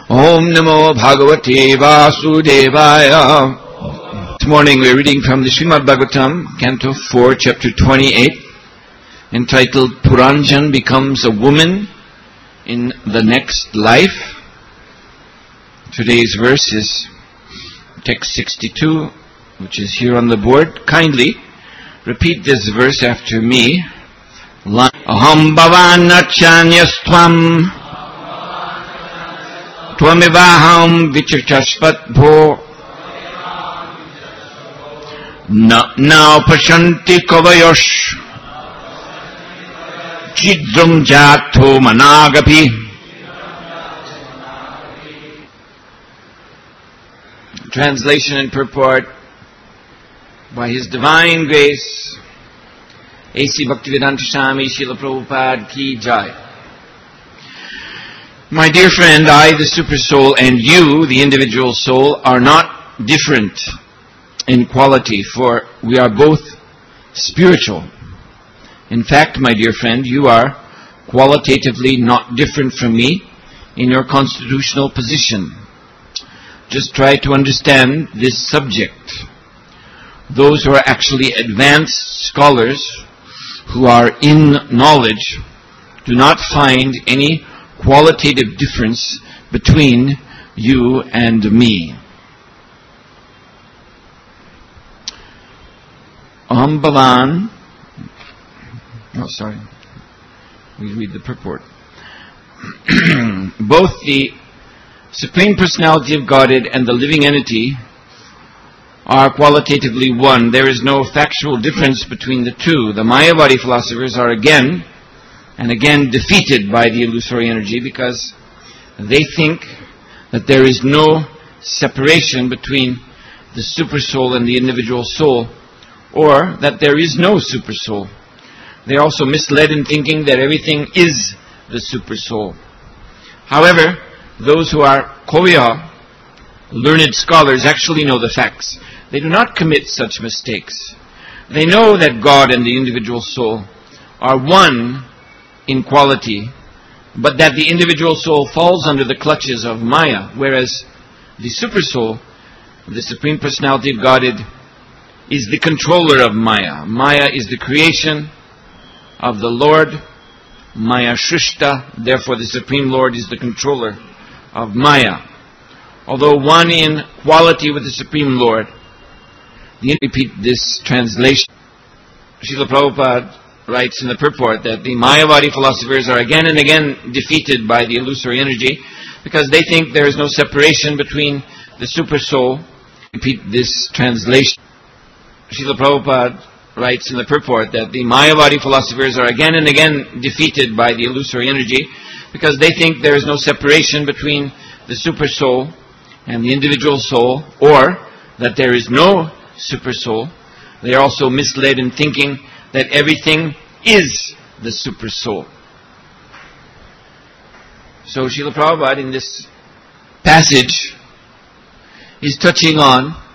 Om Namo Bhagavate Vasudevaya. This morning we are reading from the Srimad Bhagavatam, Canto 4, Chapter 28, entitled Puranjan Becomes a Woman in the Next Life. Today's verse is text 62, which is here on the board. Kindly repeat this verse after me. Aham bhavan achanyastvam Tvamivaham vichachaspat Na pashanti kavayosh Chidrum jatho managapi. Translation and purport by His Divine Grace A.C. Bhaktivedanta Swami Srila Prabhupada Ki Jai. My dear friend, I, the Super Soul, and you, the individual soul, are not different in quality, for we are both spiritual. In fact, my dear friend, you are qualitatively not different from me in your constitutional position. Just try to understand this subject. Those who are actually advanced scholars, who are in knowledge, do not find any qualitative difference between you and me. Aham bhavan. We read the purport. Both the Supreme Personality of Godhead and the living entity are qualitatively one. There is no factual difference between the two. The Mayavadi philosophers are again and again defeated by the illusory energy because they think that there is no separation between the super soul and the individual soul, or that there is no super soul. They are also misled in thinking that everything is the super soul. However, those who are Koya, learned scholars, actually know the facts. They do not commit such mistakes. They know that God and the individual soul are one in quality, but that the individual soul falls under the clutches of Maya, whereas the super soul, the Supreme Personality of Godhead, is the controller of Maya. Maya is the creation of the Lord, Maya Shrishta, therefore the Supreme Lord is the controller of Maya. Although one in quality with the Supreme Lord, repeat this translation. Srila Prabhupada writes in the purport that the Mayavadi philosophers are again and again defeated by the illusory energy because they think there is no separation between the super soul. Repeat this translation. Srila Prabhupada writes in the purport that the Mayavadi philosophers are again and again defeated by the illusory energy because they think there is no separation between the super soul and the individual soul, or that there is no super soul. They are also misled in thinking that everything is the super soul. So Srila Prabhupada in this passage is touching on